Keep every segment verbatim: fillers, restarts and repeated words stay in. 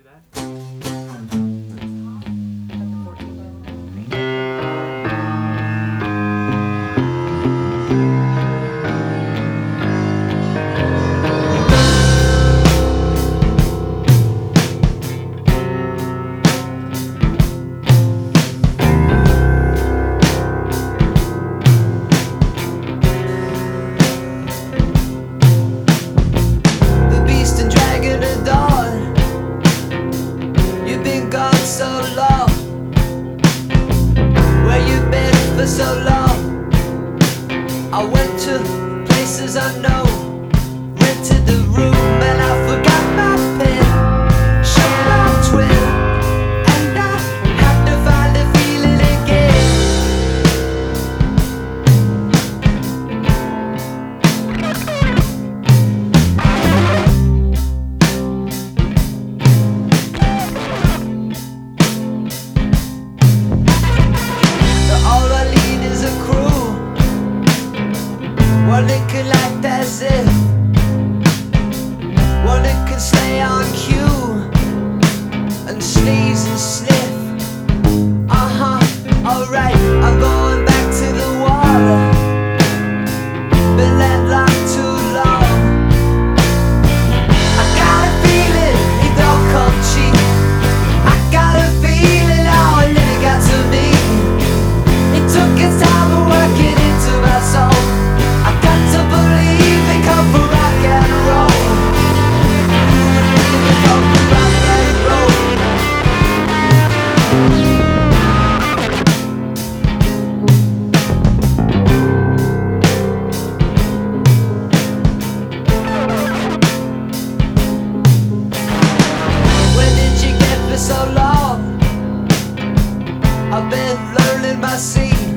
The beast and dragon adored. You've been gone so long. Where you been for so long? I went to places unknown, rented the room and I forgot my pen, shut my twin, and I had to find a feeling again. All I need is a crew, one that can act as if, one that can stay on cue and sneeze and sniff. Uh-huh, alright, I'm going back to the water. Been landlocked too long. I got a feeling it don't come cheap. I got a feeling all I never got to me. It took its time to work it into my soul. I got to believe it come from rock and roll. It come from rock and roll. Where did you get for so long? I've been learning my scene.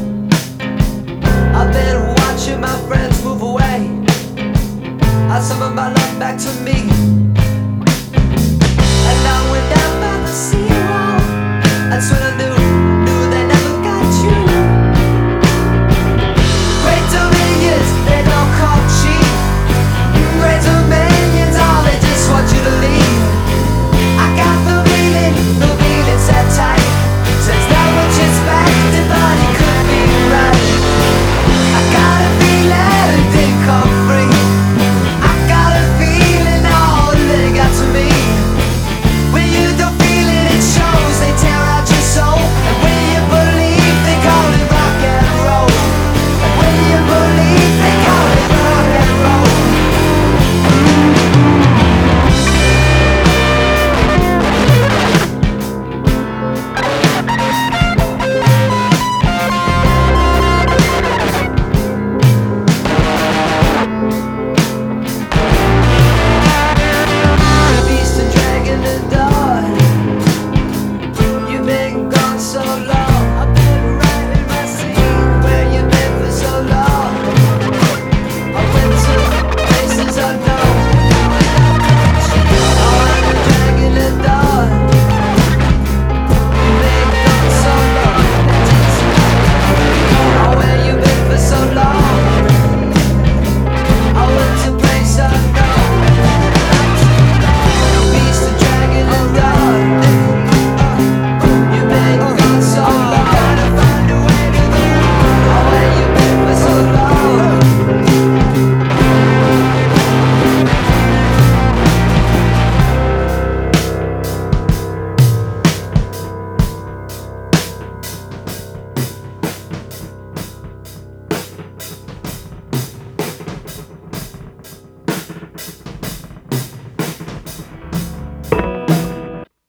I've been watching my friends move away. I summoned my love back to me. And I went down by the seawall and swam